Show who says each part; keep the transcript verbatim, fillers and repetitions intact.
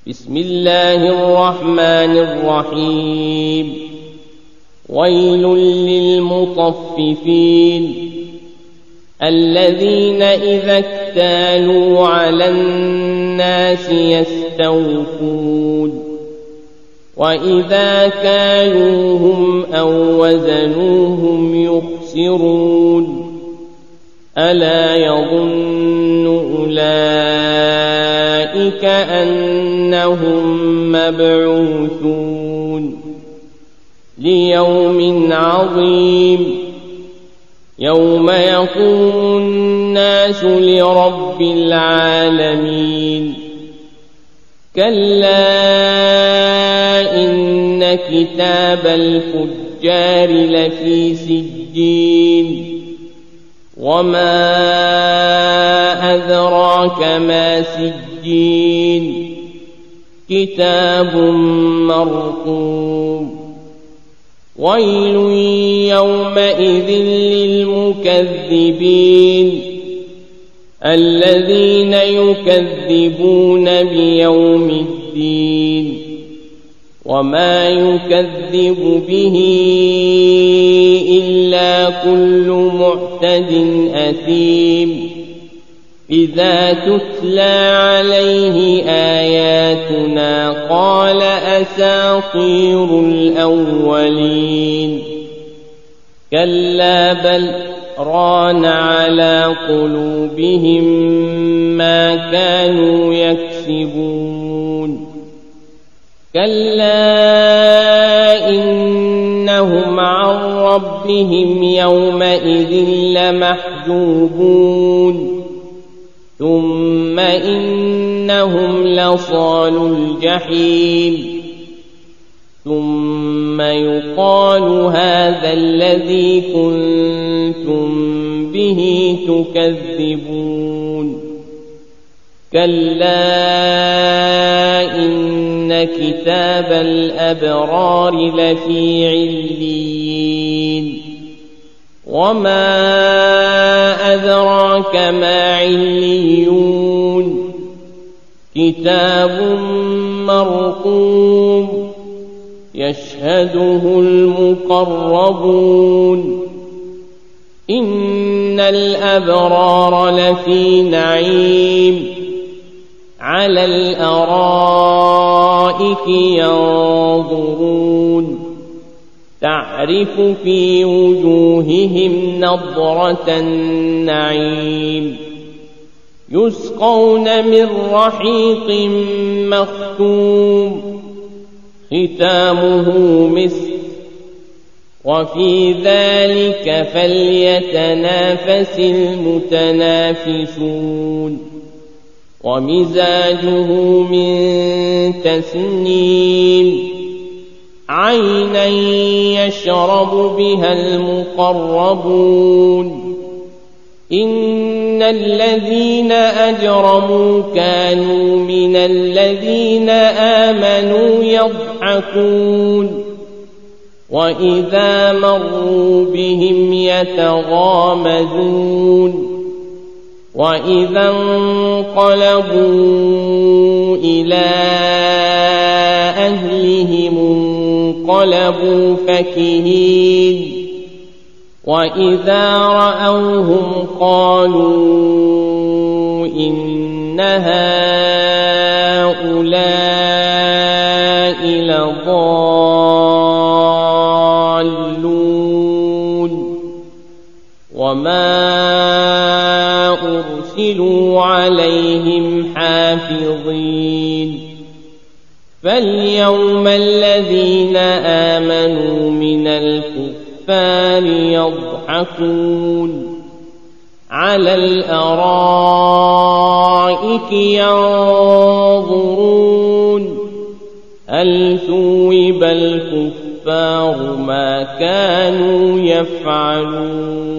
Speaker 1: بسم الله الرحمن الرحيم ويل للمطففين الذين إذا اكتالوا على الناس يستوفون وإذا كالوهم أو وزنوهم يخسرون ألا يظن أولئك أنهم مبعوثون ليوم عظيم يوم يقوم الناس لرب العالمين كلا إن كتاب الفجار لفي سجين وما أدراك ما سجين كتاب مرقوم ويل يومئذ للمكذبين الذين يكذبون بيوم الدين وما يكذب به إلا كل معتد أثيم إذا تتلى عليه آياتنا قال أساطير الأولين كلا بل ران على قلوبهم ما كانوا يكسبون كلا إنهم عن ربهم يومئذ لمحجوبون ثم إنهم لصالو الجحيم ثم يقال هذا الذي كنتم به تكذبون كلا إن كتاب الأبرار لفي عليين وما أدراك ما عليون كتاب مرقوم يشهده المقربون إن الأبرار لفي نعيم على الأرائك ينظرون تعرف في وجوههم نضرة النعيم يسقون من رحيق مختوم ختامه مسك وفي ذلك فليتنافس المتنافسون ومزاجه من تسنيم عينا يشرب بها المقربون إن الذين أجرموا كانوا من الذين آمنوا يضحكون وإذا مروا بهم يتغامزون وإذا انقلبوا إلى أهلهم انقلبوا فكهين وإذا رأوهم قالوا إن هؤلاء لضالون وما أرسلوا عليهم حافظين فاليوم الذين آمنوا من الكفار يضحكون على الأرائك ينظرون هل ثوب الكفار ما كانوا يفعلون